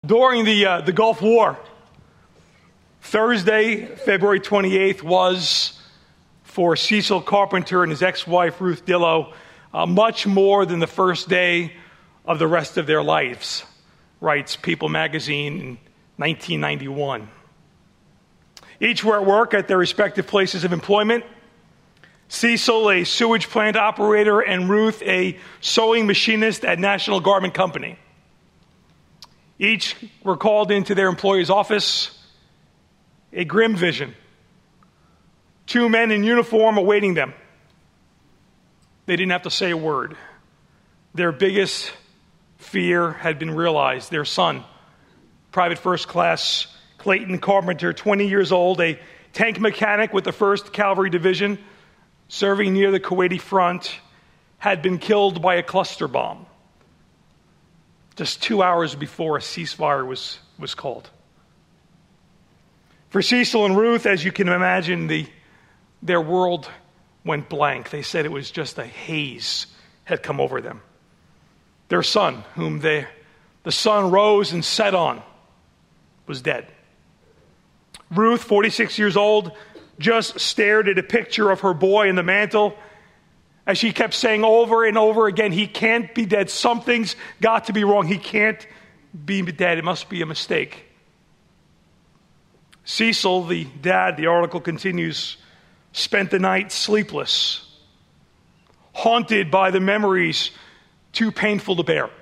During the Gulf War, Thursday, February 28th, was for Cecil Carpenter and his ex-wife Ruth Dillow much more than the first day of the rest of their lives, writes People magazine in 1991. Each were at work at their respective places of employment. Cecil, a sewage plant operator, and Ruth, a sewing machinist at National Garment Company. Each were called into their employer's office, a grim vision. Two men in uniform awaiting them. They didn't have to say a word. Their biggest fear had been realized. Their son, Private First Class Clayton Carpenter, 20 years old, a tank mechanic with the 1st Cavalry Division, serving near the Kuwaiti front, had been killed by a cluster bomb just 2 hours before a ceasefire was called. For Cecil and Ruth, as you can imagine, their world went blank. They said it was just a haze had come over them. Their son, whom the sun rose and set on, was dead. Ruth, 46 years old, just stared at a picture of her boy in the mantle as she kept saying over and over again, he can't be dead. Something's got to be wrong. He can't be dead. It must be a mistake. Cecil, the dad, the article continues, spent the night sleepless, haunted by the memories too painful to bear.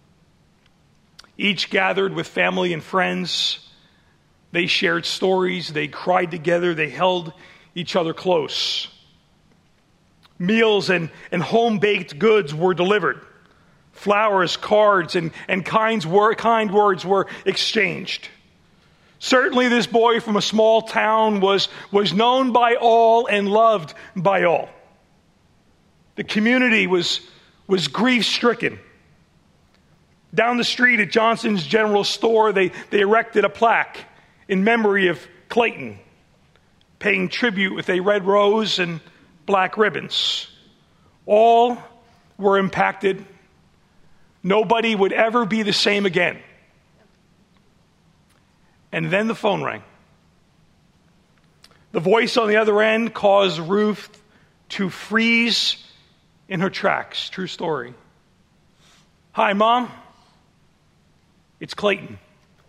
Each gathered with family and friends. They shared stories. They cried together. They held each other close. Meals and home-baked goods were delivered. Flowers, cards, and kind words were exchanged. Certainly this boy from a small town was known by all and loved by all. The community was grief-stricken. Down the street at Johnson's General Store, they erected a plaque in memory of Clayton, paying tribute with a red rose and black ribbons. All were impacted. Nobody would ever be the same again. And then the phone rang. The voice on the other end caused Ruth to freeze in her tracks. True story. Hi, Mom. It's Clayton.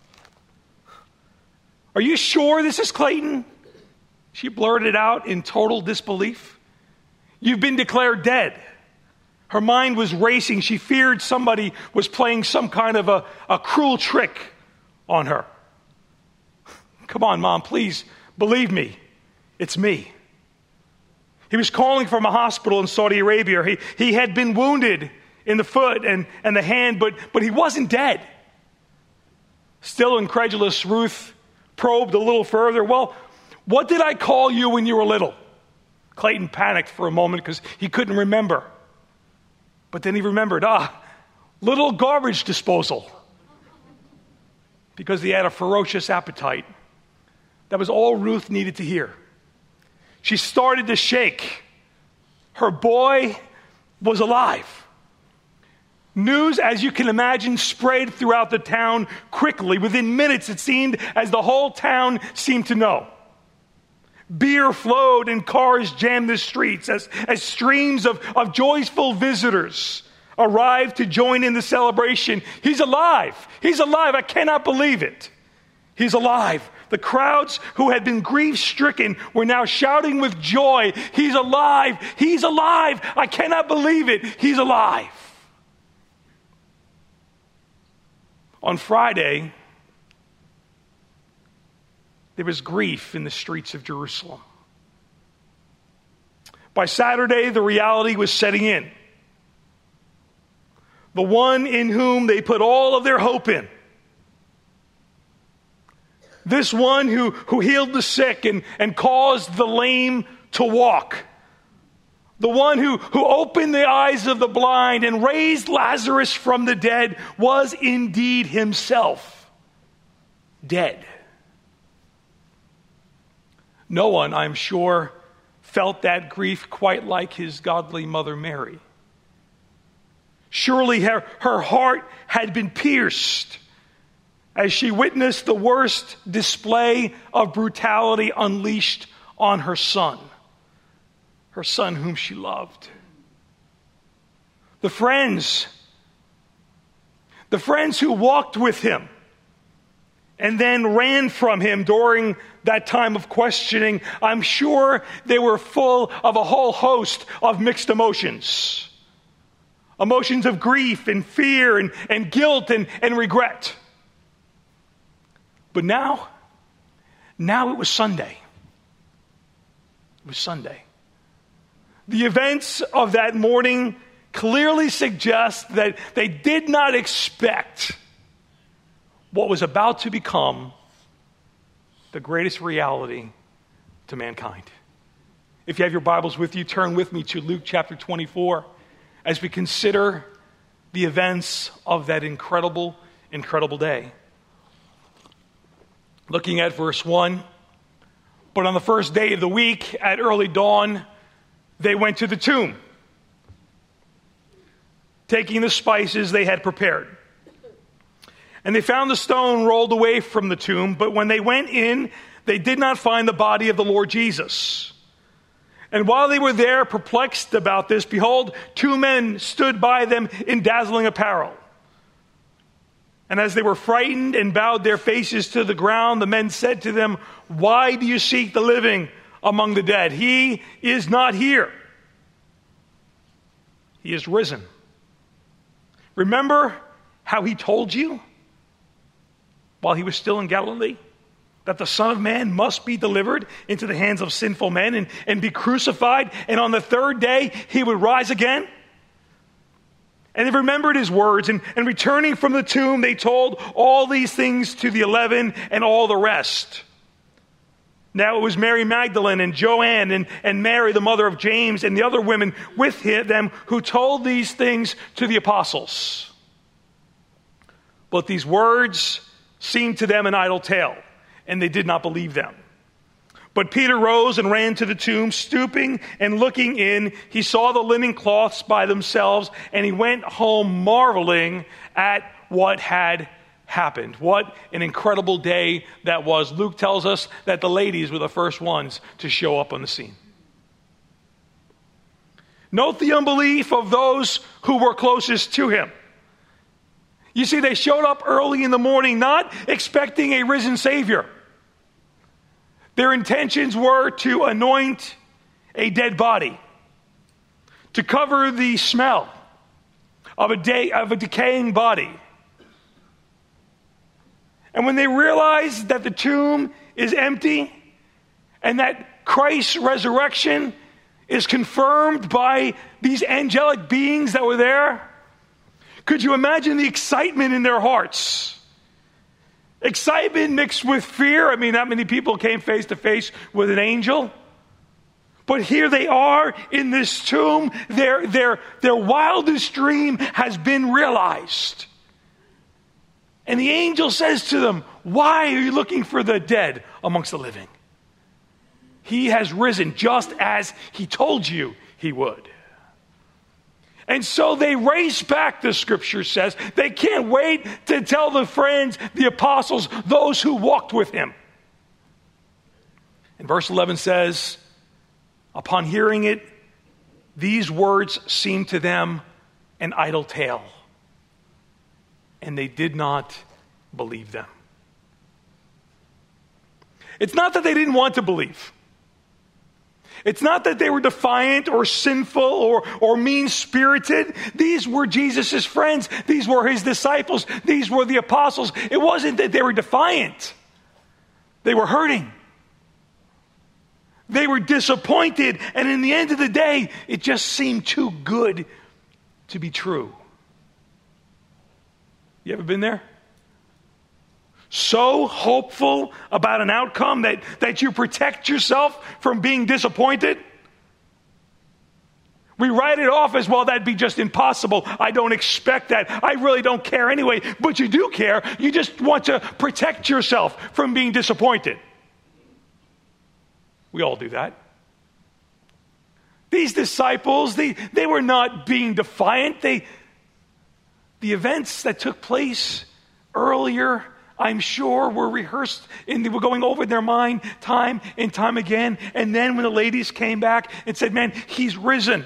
Are you sure this is Clayton? She blurted out in total disbelief. You've been declared dead. Her mind was racing. She feared somebody was playing some kind of a cruel trick on her. Come on, Mom, please, believe me. It's me. He was calling from a hospital in Saudi Arabia. He had been wounded in the foot and the hand, but he wasn't dead. Still incredulous, Ruth probed a little further. Well, what did I call you when you were little? Clayton panicked for a moment because he couldn't remember. But then he remembered, little garbage disposal. Because he had a ferocious appetite. That was all Ruth needed to hear. She started to shake. Her boy was alive. News, as you can imagine, spread throughout the town quickly. Within minutes, it seemed as the whole town seemed to know. Beer flowed and cars jammed the streets as streams of joyful visitors arrived to join in the celebration. He's alive. He's alive. I cannot believe it. He's alive. The crowds who had been grief-stricken were now shouting with joy. He's alive. He's alive. I cannot believe it. He's alive. On Friday, there was grief in the streets of Jerusalem. By Saturday, the reality was setting in. The one in whom they put all of their hope in. This one who healed the sick and caused the lame to walk. The one who opened the eyes of the blind and raised Lazarus from the dead was indeed himself dead. No one, I'm sure, felt that grief quite like his godly mother Mary. Surely her heart had been pierced as she witnessed the worst display of brutality unleashed on her son whom she loved. The friends who walked with him and then ran from him during that time of questioning, I'm sure they were full of a whole host of mixed emotions. Emotions of grief and fear and guilt and regret. But now it was Sunday. It was Sunday. The events of that morning clearly suggest that they did not expect what was about to become the greatest reality to mankind. If you have your Bibles with you, turn with me to Luke chapter 24 as we consider the events of that incredible, incredible day. Looking at verse 1, but on the first day of the week at early dawn, they went to the tomb, taking the spices they had prepared. And they found the stone rolled away from the tomb, but when they went in, they did not find the body of the Lord Jesus. And while they were there perplexed about this, behold, two men stood by them in dazzling apparel. And as they were frightened and bowed their faces to the ground, the men said to them, "Why do you seek the living among the dead? He is not here. He is risen. Remember how he told you while he was still in Galilee, that the Son of Man must be delivered into the hands of sinful men and be crucified, and on the third day he would rise again?" And they remembered his words, and returning from the tomb, they told all these things to the 11 and all the rest. Now it was Mary Magdalene and Joanne and Mary, the mother of James, and the other women with them who told these things to the apostles. But these words seemed to them an idle tale, and they did not believe them. But Peter rose and ran to the tomb, stooping and looking in. He saw the linen cloths by themselves, and he went home marveling at what had happened. What an incredible day that was. Luke tells us that the ladies were the first ones to show up on the scene. Note the unbelief of those who were closest to him. You see, they showed up early in the morning, not expecting a risen Savior. Their intentions were to anoint a dead body, to cover the smell of a decaying body. And when they realized that the tomb is empty and that Christ's resurrection is confirmed by these angelic beings that were there, could you imagine the excitement in their hearts? Excitement mixed with fear. I mean, not many people came face to face with an angel. But here they are in this tomb. Their wildest dream has been realized. And the angel says to them, "Why are you looking for the dead amongst the living? He has risen just as he told you he would." And so they race back, the scripture says. They can't wait to tell the friends, the apostles, those who walked with him. And verse 11 says, upon hearing it, these words seemed to them an idle tale, and they did not believe them. It's not that they didn't want to believe. It's not that they were defiant or sinful or mean-spirited. These were Jesus' friends. These were his disciples. These were the apostles. It wasn't that they were defiant. They were hurting. They were disappointed. And in the end of the day, it just seemed too good to be true. You ever been there? So hopeful about an outcome that you protect yourself from being disappointed? We write it off as, well, that'd be just impossible. I don't expect that. I really don't care anyway. But you do care. You just want to protect yourself from being disappointed. We all do that. These disciples, they were not being defiant. The events that took place earlier I'm sure were rehearsed and they were going over in their mind time and time again. And then when the ladies came back and said, man, he's risen,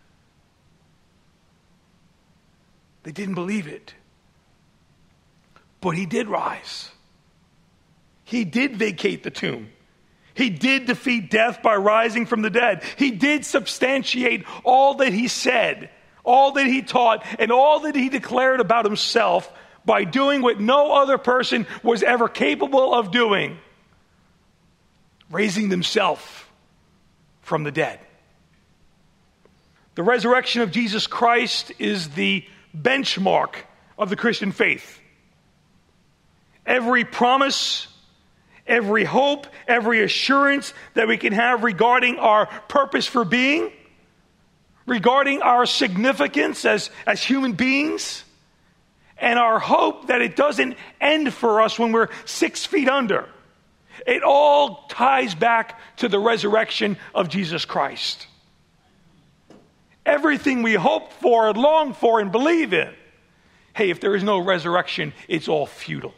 they didn't believe it. But he did rise. He did vacate the tomb. He did defeat death by rising from the dead. He did substantiate all that he said, all that he taught, and all that he declared about himself by doing what no other person was ever capable of doing, raising himself from the dead. The resurrection of Jesus Christ is the benchmark of the Christian faith. Every promise, every hope, every assurance that we can have regarding our purpose for being, regarding our significance as human beings, and our hope that it doesn't end for us when we're 6 feet under. It all ties back to the resurrection of Jesus Christ. Everything we hope for, long for, and believe in, hey, if there is no resurrection, it's all futile.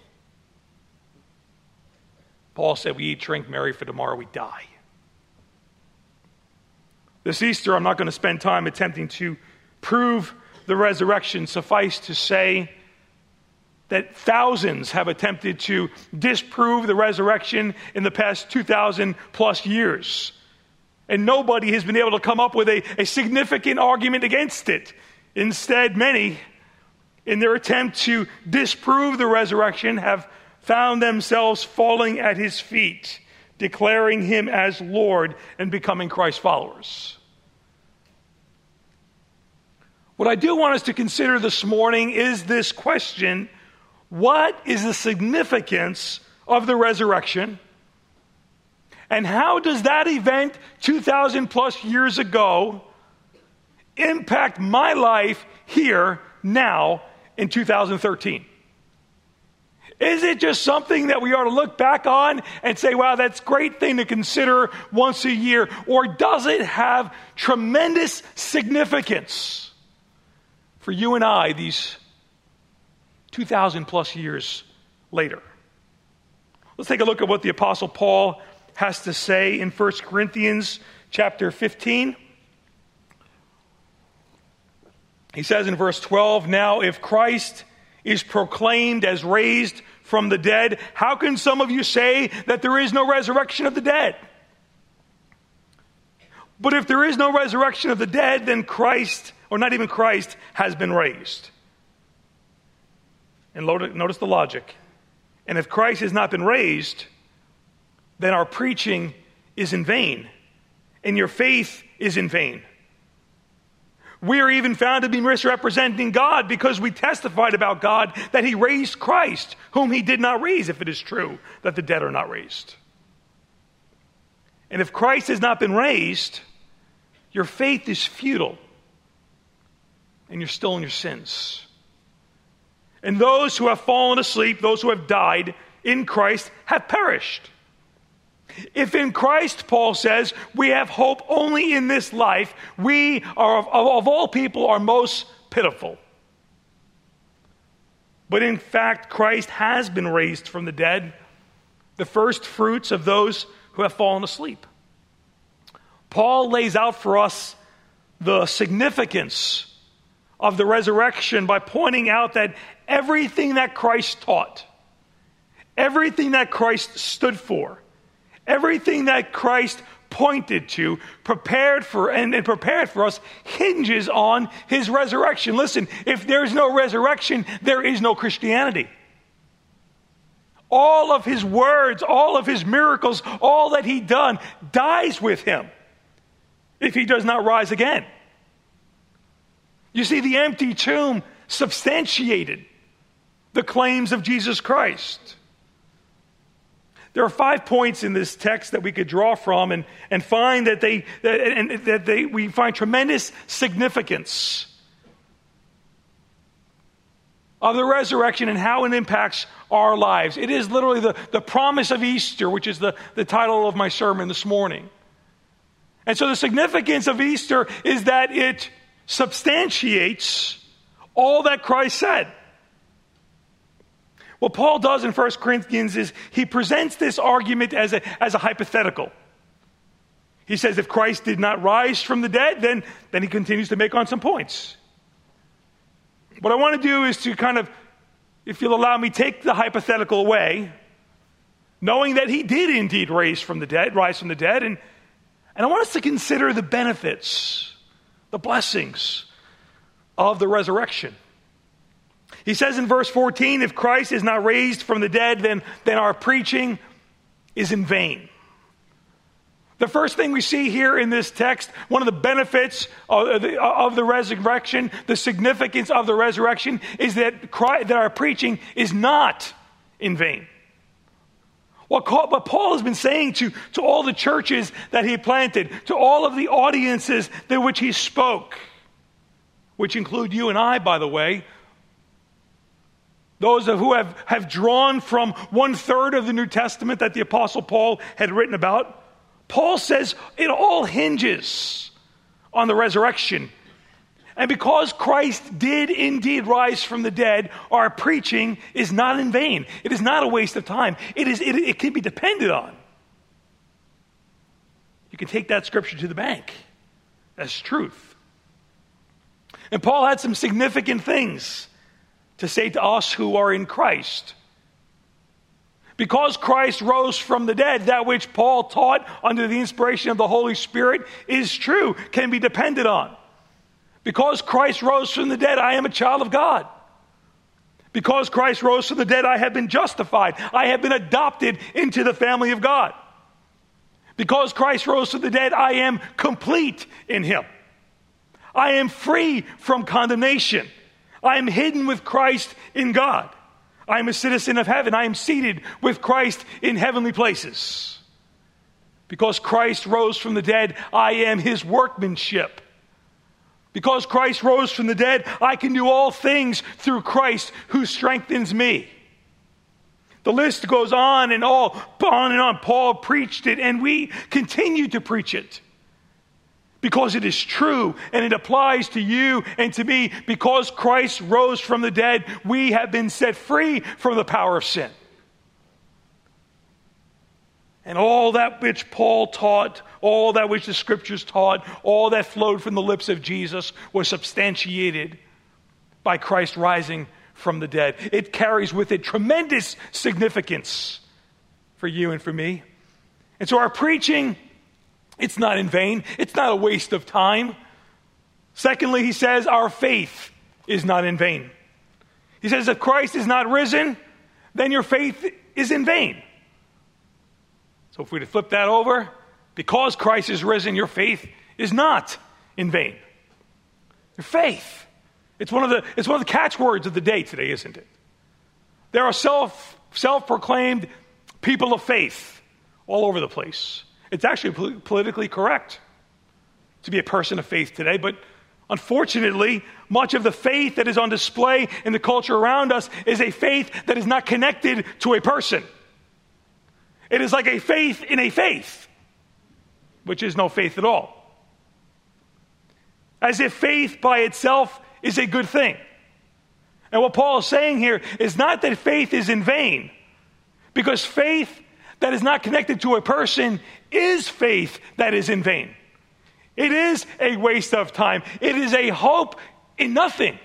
Paul said, we eat, drink, marry, for tomorrow we die. This Easter, I'm not going to spend time attempting to prove the resurrection. Suffice to say that thousands have attempted to disprove the resurrection in the past 2,000 plus years. And nobody has been able to come up with a significant argument against it. Instead, many, in their attempt to disprove the resurrection, have found themselves falling at his feet, declaring him as Lord and becoming Christ followers. What I do want us to consider this morning is this question: what is the significance of the resurrection? And how does that event 2,000 plus years ago impact my life here, now, in 2013? Is it just something that we ought to look back on and say, wow, that's a great thing to consider once a year? Or does it have tremendous significance for you and I these 2,000 plus years later? Let's take a look at what the Apostle Paul has to say in 1 Corinthians chapter 15. He says in verse 12, now if Christ is proclaimed as raised from the dead, how can some of you say that there is no resurrection of the dead? But if there is no resurrection of the dead, then Christ, or not even Christ, has been raised. And notice the logic. And if Christ has not been raised, then our preaching is in vain, and your faith is in vain. We are even found to be misrepresenting God because we testified about God that he raised Christ, whom he did not raise, if it is true that the dead are not raised. And if Christ has not been raised, your faith is futile, and you're still in your sins. And those who have fallen asleep, those who have died in Christ, have perished. If in Christ, Paul says, we have hope only in this life, we are, of all people, are most pitiful. But in fact, Christ has been raised from the dead, the first fruits of those who have fallen asleep. Paul lays out for us the significance of the resurrection by pointing out that everything that Christ taught, everything that Christ stood for, everything that Christ pointed to, prepared for us, hinges on his resurrection. Listen, if there's no resurrection, there is no Christianity. All of his words, all of his miracles, all that he done dies with him if he does not rise again. You see, the empty tomb substantiated the claims of Jesus Christ. There are 5 points in this text that we could draw from and find that we find tremendous significance of the resurrection and how it impacts our lives. It is literally the promise of Easter, which is the title of my sermon this morning. And so the significance of Easter is that it substantiates all that Christ said. What Paul does in 1 Corinthians is he presents this argument as a hypothetical. He says if Christ did not rise from the dead, then he continues to make on some points. What I want to do is to kind of, if you'll allow me, take the hypothetical away, knowing that he did indeed rise from the dead, and I want us to consider the benefits, the blessings of the resurrection. He says in verse 14, if Christ is not raised from the dead, then our preaching is in vain. The first thing we see here in this text, one of the benefits of the resurrection, the significance of the resurrection, is that our preaching is not in vain. What Paul has been saying to all the churches that he planted, to all of the audiences in which he spoke, which include you and I, by the way, those who have drawn from 1/3 of the New Testament that the Apostle Paul had written about, Paul says it all hinges on the resurrection. And because Christ did indeed rise from the dead, our preaching is not in vain. It is not a waste of time. It can be depended on. You can take that scripture to the bank as truth. And Paul had some significant things to say to us who are in Christ. Because Christ rose from the dead, that which Paul taught under the inspiration of the Holy Spirit is true, can be depended on. Because Christ rose from the dead, I am a child of God. Because Christ rose from the dead, I have been justified. I have been adopted into the family of God. Because Christ rose from the dead, I am complete in him. I am free from condemnation. I am hidden with Christ in God. I am a citizen of heaven. I am seated with Christ in heavenly places. Because Christ rose from the dead, I am his workmanship. Because Christ rose from the dead, I can do all things through Christ who strengthens me. The list goes on and on and on. Paul preached it, and we continue to preach it. Because it is true, and it applies to you and to me. Because Christ rose from the dead, we have been set free from the power of sin. And all that which Paul taught, all that which the scriptures taught, all that flowed from the lips of Jesus was substantiated by Christ rising from the dead. It carries with it tremendous significance for you and for me. And so our preaching, it's not in vain. It's not a waste of time. Secondly, he says our faith is not in vain. He says if Christ is not risen, then your faith is in vain. So if we were to flip that over, because Christ is risen, your faith is not in vain. Your faith. It's one of the catchwords of the day today, isn't it? There are self-proclaimed people of faith all over the place. It's actually politically correct to be a person of faith today, but unfortunately, much of the faith that is on display in the culture around us is a faith that is not connected to a person. It is like a faith in a faith, which is no faith at all. As if faith by itself is a good thing. And what Paul is saying here is not that faith is in vain, because faith that is not connected to a person is faith that is in vain. It is a waste of time. It is a hope in nothing.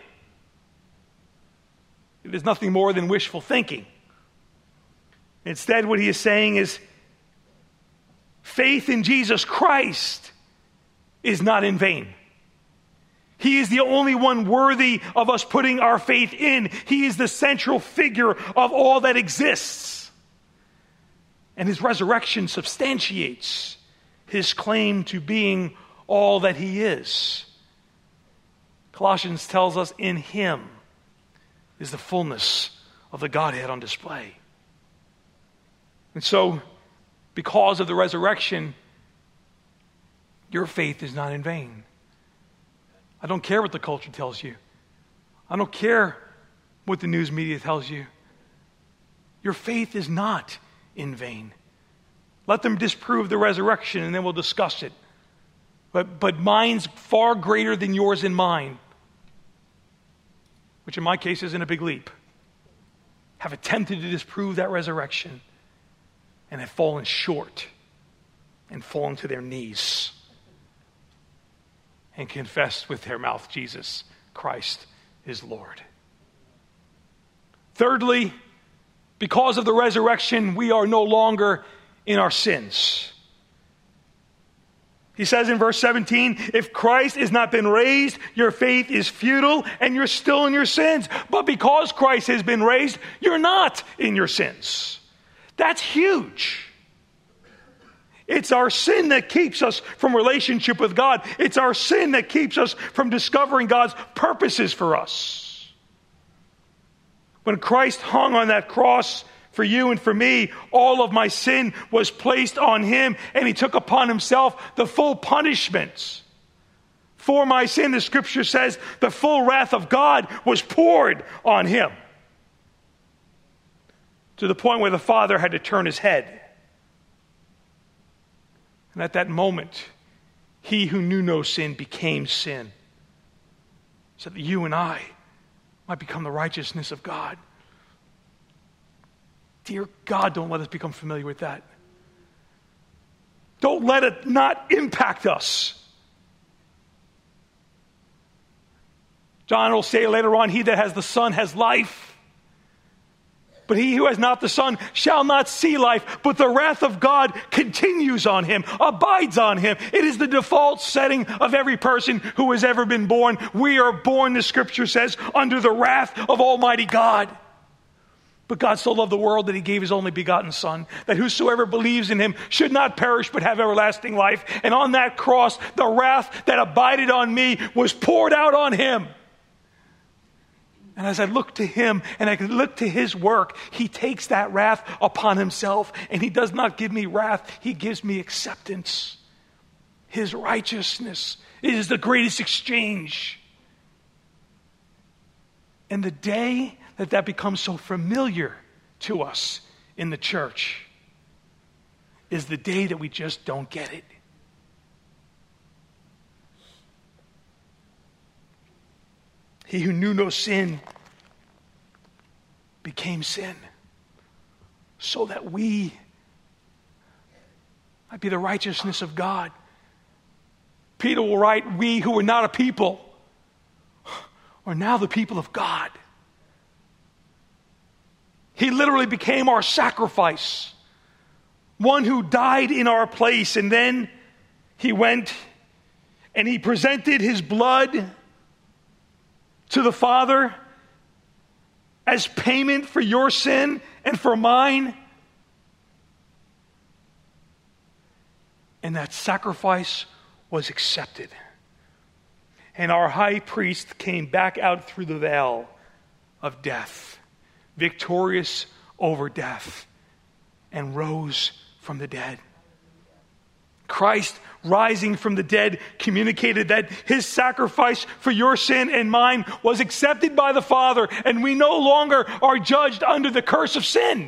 It is nothing more than wishful thinking. Instead, what he is saying is faith in Jesus Christ is not in vain. He is the only one worthy of us putting our faith in. He is the central figure of all that exists. And his resurrection substantiates his claim to being all that he is. Colossians tells us in him is the fullness of the Godhead on display. And so, because of the resurrection, your faith is not in vain. I don't care what the culture tells you. I don't care what the news media tells you. Your faith is not in vain. Let them disprove the resurrection and then we'll discuss it. But mine's far greater than yours and mine, which in my case isn't a big leap. have attempted to disprove that resurrection and have fallen short and fallen to their knees and confessed with their mouth Jesus Christ is Lord. Thirdly, because of the resurrection, we are no longer in our sins. He says in verse 17, if Christ has not been raised, your faith is futile and you're still in your sins. But because Christ has been raised, you're not in your sins. That's huge. It's our sin that keeps us from relationship with God. It's our sin that keeps us from discovering God's purposes for us. When Christ hung on that cross for you and for me, all of my sin was placed on him, and he took upon himself the full punishment. For my sin, the scripture says, the full wrath of God was poured on him, to the point where the Father had to turn his head. And at that moment, he who knew no sin became sin, so that you and I might become the righteousness of God. Dear God, don't let us become familiar with that. Don't let it not impact us. John will say later on, he that has the Son has life. But he who has not the Son shall not see life, but the wrath of God continues on him, abides on him. It is the default setting of every person who has ever been born. We are born, the scripture says, under the wrath of Almighty God. But God so loved the world that he gave his only begotten Son, that whosoever believes in him should not perish but have everlasting life. And on that cross, the wrath that abided on me was poured out on him. And as I look to him and I look to his work, he takes that wrath upon himself, and he does not give me wrath. He gives me acceptance. His righteousness is the greatest exchange. And the day that becomes so familiar to us in the church is the day that we just don't get it. He who knew no sin became sin, so that we might be the righteousness of God. Peter will write, we who were not a people are now the people of God. He literally became our sacrifice, one who died in our place, and then he went and he presented his blood to the Father as payment for your sin and for mine. And that sacrifice was accepted. And our high priest came back out through the veil of death, victorious over death, and rose from the dead. Christ, rising from the dead, communicated that his sacrifice for your sin and mine was accepted by the Father, and we no longer are judged under the curse of sin.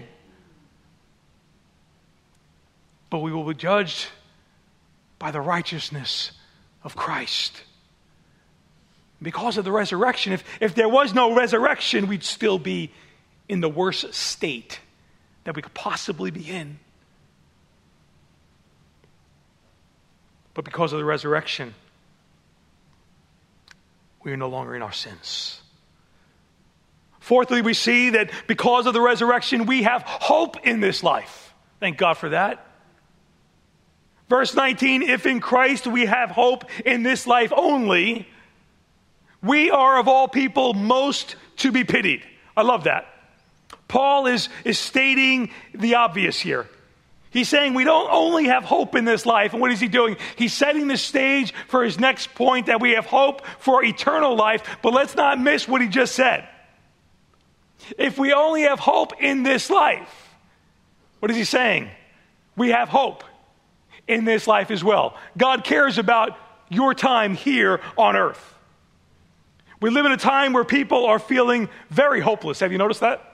But we will be judged by the righteousness of Christ. Because of the resurrection, if there was no resurrection, we'd still be in the worst state that we could possibly be in. But because of the resurrection, we are no longer in our sins. Fourthly, we see that because of the resurrection, we have hope in this life. Thank God for that. Verse 19, if in Christ we have hope in this life only, we are of all people most to be pitied. I love that. Paul is stating the obvious here. He's saying we don't only have hope in this life. And what is he doing? He's setting the stage for his next point, that we have hope for eternal life. But let's not miss what he just said. If we only have hope in this life, what is he saying? We have hope in this life as well. God cares about your time here on earth. We live in a time where people are feeling very hopeless. Have you noticed that?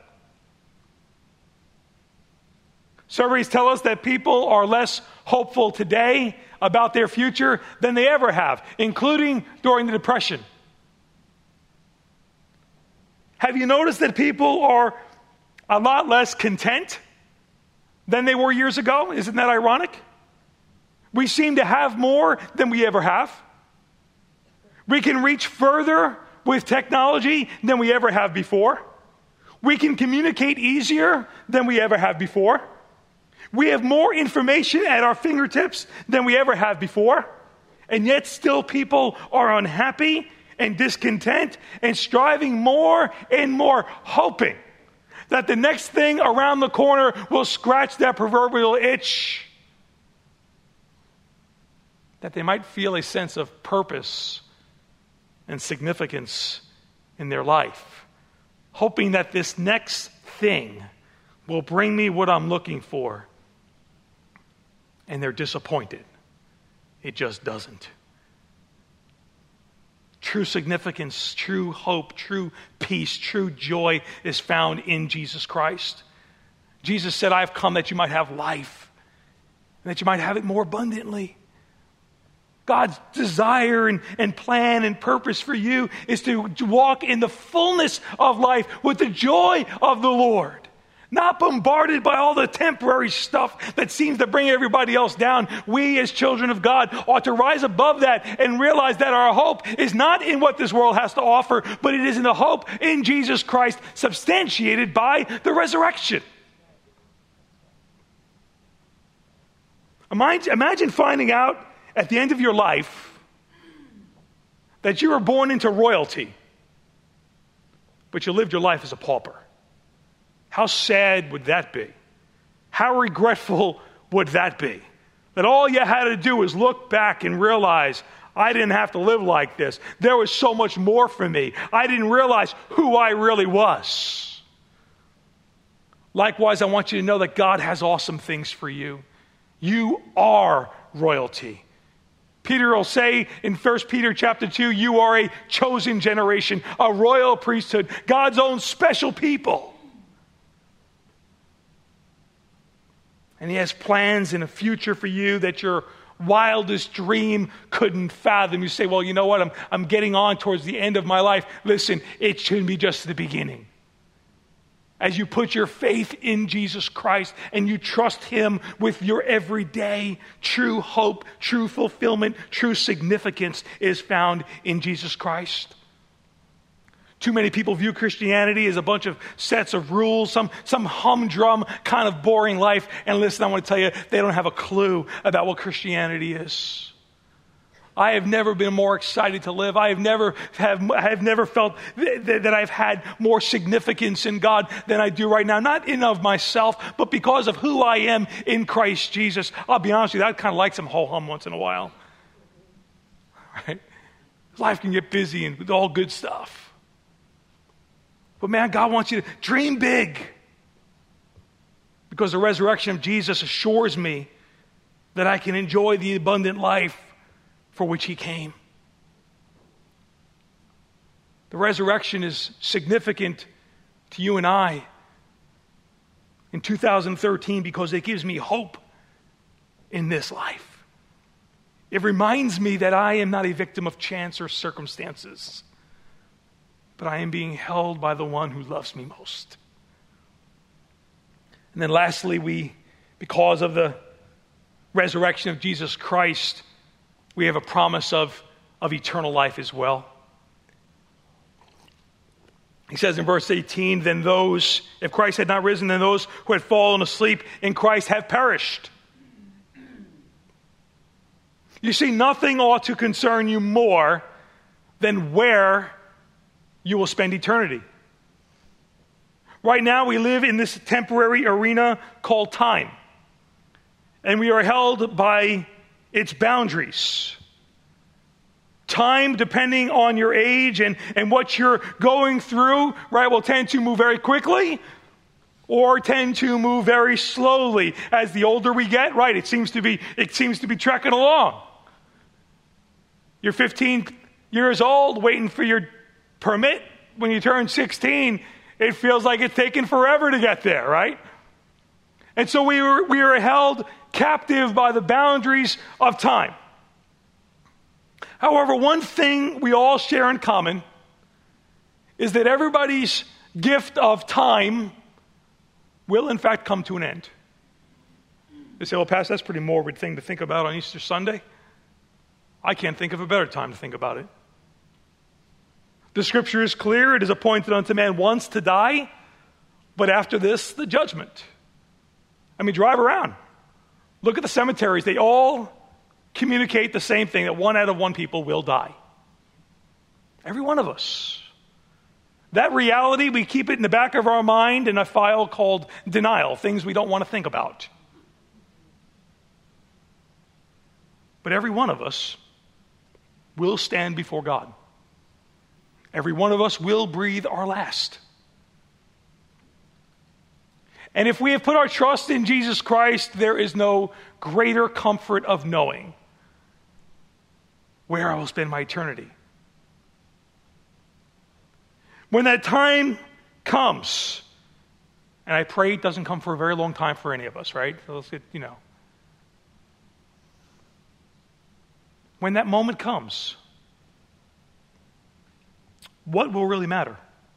Surveys tell us that people are less hopeful today about their future than they ever have, including during the Depression. Have you noticed that people are a lot less content than they were years ago. Isn't that ironic? We seem to have more than we ever have. We can reach further with technology than we ever have before. We can communicate easier than we ever have before. We have more information at our fingertips than we ever have before. And yet still people are unhappy and discontent and striving more and more, hoping that the next thing around the corner will scratch that proverbial itch, that they might feel a sense of purpose and significance in their life, hoping that this next thing will bring me what I'm looking for. And they're disappointed. It just doesn't. True significance, true hope, true peace, true joy is found in Jesus Christ. Jesus said, I've come that you might have life, and that you might have it more abundantly. God's desire and plan and purpose for you is to walk in the fullness of life with the joy of the Lord. Not bombarded by all the temporary stuff that seems to bring everybody else down. We as children of God ought to rise above that and realize that our hope is not in what this world has to offer, but it is in the hope in Jesus Christ, substantiated by the resurrection. Imagine finding out at the end of your life that you were born into royalty, but you lived your life as a pauper. How sad would that be? How regretful would that be? That all you had to do was look back and realize, I didn't have to live like this. There was so much more for me. I didn't realize who I really was. Likewise, I want you to know that God has awesome things for you. You are royalty. Peter will say in 1 Peter chapter 2, you are a chosen generation, a royal priesthood, God's own special people. And he has plans and a future for you that your wildest dream couldn't fathom. You say, well, you know what? I'm getting on towards the end of my life. Listen, it should be just the beginning. As you put your faith in Jesus Christ and you trust him with your everyday, true hope, true fulfillment, true significance is found in Jesus Christ. Too many people view Christianity as a bunch of sets of rules, some humdrum kind of boring life. And listen, I want to tell you, they don't have a clue about what Christianity is. I have never been more excited to live. I have never felt that I've had more significance in God than I do right now. Not in of myself, but because of who I am in Christ Jesus. I'll be honest with you, I kind of like some ho-hum once in a while. Right? Life can get busy and with all good stuff. But man, God wants you to dream big. Because the resurrection of Jesus assures me that I can enjoy the abundant life for which he came. The resurrection is significant to you and I in 2013 because it gives me hope in this life. It reminds me that I am not a victim of chance or circumstances, but I am being held by the one who loves me most. And then lastly, because of the resurrection of Jesus Christ, we have a promise of eternal life as well. He says in verse 18, then those, if Christ had not risen, then those who had fallen asleep in Christ have perished. You see, nothing ought to concern you more than where you will spend eternity. Right now, we live in this temporary arena called time. And we are held by its boundaries. Time, depending on your age and what you're going through, right, will tend to move very quickly or tend to move very slowly. As the older we get, right, it seems to be trekking along. You're 15 years old, waiting for your permit. When you turn 16, it feels like it's taken forever to get there, right? And so we are held captive by the boundaries of time. However, one thing we all share in common is that everybody's gift of time will in fact come to an end. You say, well, Pastor, that's a pretty morbid thing to think about on Easter Sunday. I can't think of a better time to think about it. The scripture is clear. It is appointed unto man once to die, but after this, the judgment. I mean, drive around. Look at the cemeteries. They all communicate the same thing, that 1 out of 1 people will die. Every one of us. That reality, we keep it in the back of our mind in a file called denial, things we don't want to think about. But every one of us will stand before God. Every one of us will breathe our last. And if we have put our trust in Jesus Christ, there is no greater comfort of knowing where I will spend my eternity. When that time comes, and I pray it doesn't come for a very long time for any of us, right? So let's get, When that moment comes, what will really matter?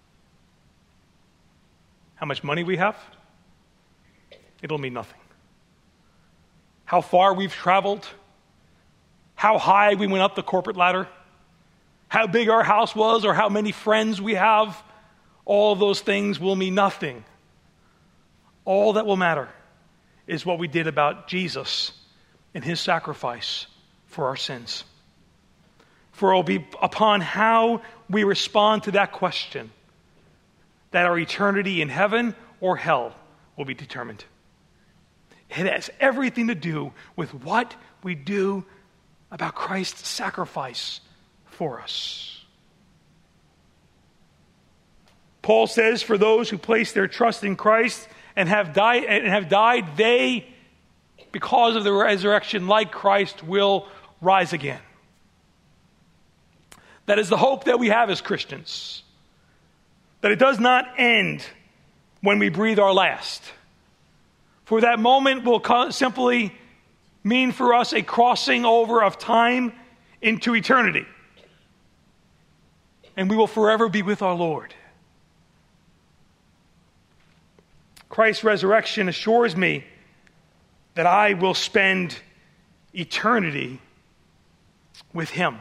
How much money we have? It'll mean nothing. How far we've traveled? How high we went up the corporate ladder? How big our house was, or how many friends we have? All of those things will mean nothing. All that will matter is what we did about Jesus and his sacrifice for our sins. For it will be upon how we respond to that question that our eternity in heaven or hell will be determined. It has everything to do with what we do about Christ's sacrifice for us. Paul says, for those who place their trust in Christ and have died, they, because of the resurrection, like Christ, will rise again. That is the hope that we have as Christians. That it does not end when we breathe our last. For that moment will simply mean for us a crossing over of time into eternity. And we will forever be with our Lord. Christ's resurrection assures me that I will spend eternity with him.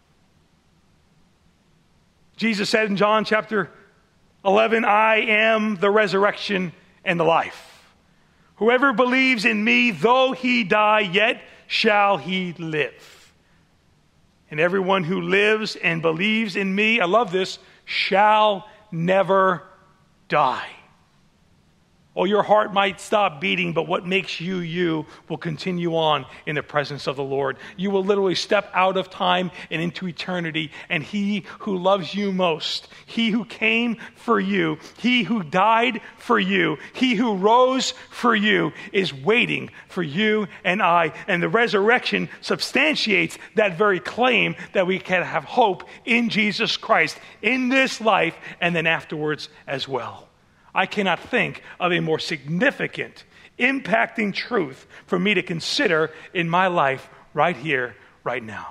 Jesus said in John chapter 11, I am the resurrection and the life. Whoever believes in me, though he die, yet shall he live. And everyone who lives and believes in me, I love this, shall never die. Oh, your heart might stop beating, but what makes you, you will continue on in the presence of the Lord. You will literally step out of time and into eternity, and he who loves you most, he who came for you, he who died for you, he who rose for you, is waiting for you and I. And the resurrection substantiates that very claim that we can have hope in Jesus Christ in this life and then afterwards as well. I cannot think of a more significant, impacting truth for me to consider in my life right here, right now.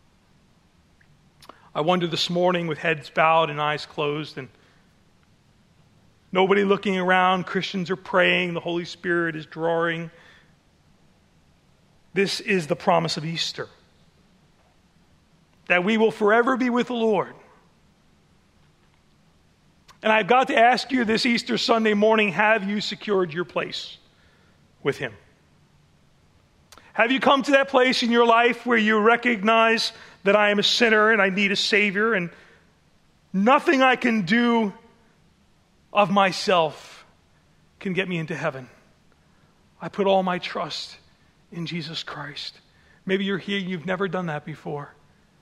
I wonder this morning with heads bowed and eyes closed and nobody looking around, Christians are praying, the Holy Spirit is drawing. This is the promise of Easter, that we will forever be with the Lord. And I've got to ask you this Easter Sunday morning, have you secured your place with him? Have you come to that place in your life where you recognize that I am a sinner and I need a Savior and nothing I can do of myself can get me into heaven? I put all my trust in Jesus Christ. Maybe you're here and you've never done that before.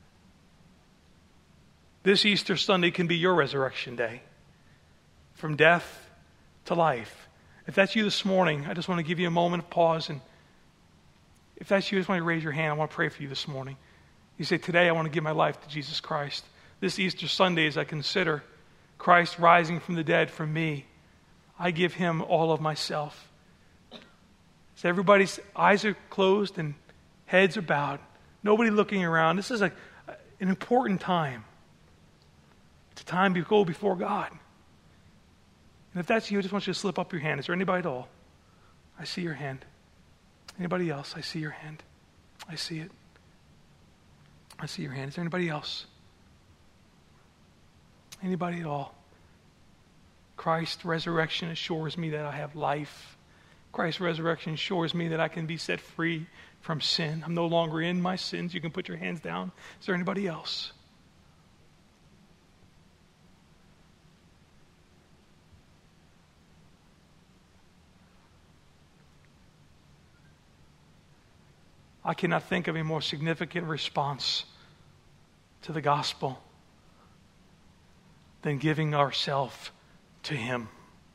This Easter Sunday can be your resurrection day. From death to life. If that's you this morning, I just want to give you a moment of pause. And if that's you, I just want you to raise your hand. I want to pray for you this morning. You say, today I want to give my life to Jesus Christ. This Easter Sunday, as I consider Christ rising from the dead for me, I give him all of myself. So everybody's eyes are closed and heads are bowed. Nobody looking around. This is an important time. It's a time to go before God. And if that's you, I just want you to slip up your hand. Is there anybody at all? I see your hand. Anybody else? I see your hand. I see it. I see your hand. Is there anybody else? Anybody at all? Christ's resurrection assures me that I have life. Christ's resurrection assures me that I can be set free from sin. I'm no longer in my sins. You can put your hands down. Is there anybody else? I cannot think of a more significant response to the gospel than giving ourselves to Him.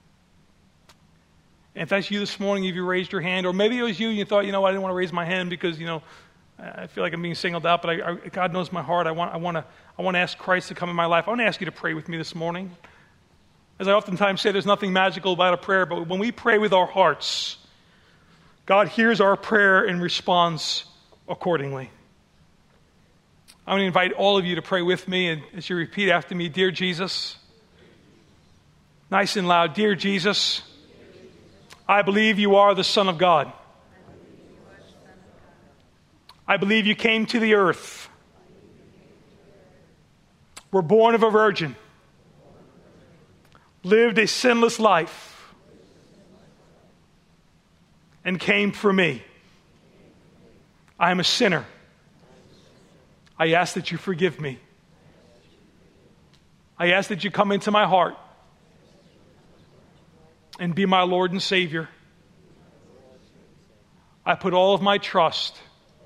And if that's you this morning, if you raised your hand, or maybe it was you and you thought, I didn't want to raise my hand because, I feel like I'm being singled out, but God knows my heart. I want to ask Christ to come in my life. I want to ask you to pray with me this morning. As I oftentimes say, there's nothing magical about a prayer, but when we pray with our hearts, God hears our prayer and responds accordingly. I'm going to invite all of you to pray with me, and as you repeat after me, Dear Jesus, nice and loud, Dear Jesus, I believe you are the Son of God. I believe you came to the earth, were born of a virgin, lived a sinless life, and came for me. I am a sinner. I ask that you forgive me. I ask that you come into my heart and be my Lord and Savior. I put all of my trust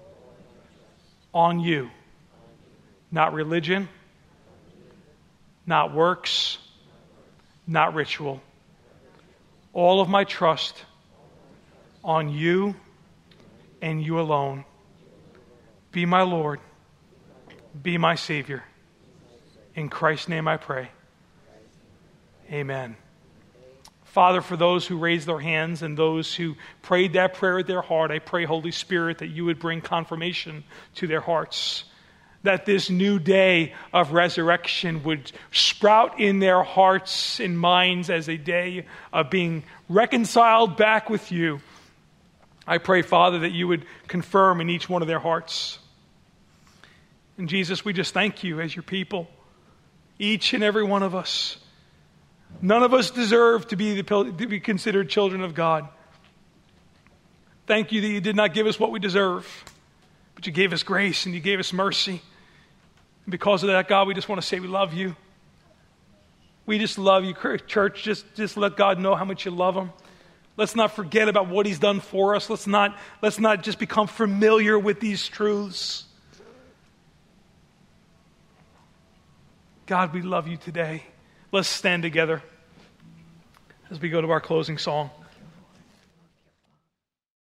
on you. Not religion, not works, not ritual. All of my trust on you and you alone. Be my Lord. Be my Savior. In Christ's name I pray. Amen. Father, for those who raised their hands and those who prayed that prayer at their heart, I pray, Holy Spirit, that you would bring confirmation to their hearts. That this new day of resurrection would sprout in their hearts and minds as a day of being reconciled back with you. I pray, Father, that you would confirm in each one of their hearts. And Jesus, we just thank you as your people, each and every one of us. None of us deserve to be considered children of God. Thank you that you did not give us what we deserve, but you gave us grace and you gave us mercy. And because of that, God, we just want to say we love you. We just love you, church. Just let God know how much you love him. Let's not forget about what he's done for us. Let's not just become familiar with these truths. God, we love you today. Let's stand together as we go to our closing song.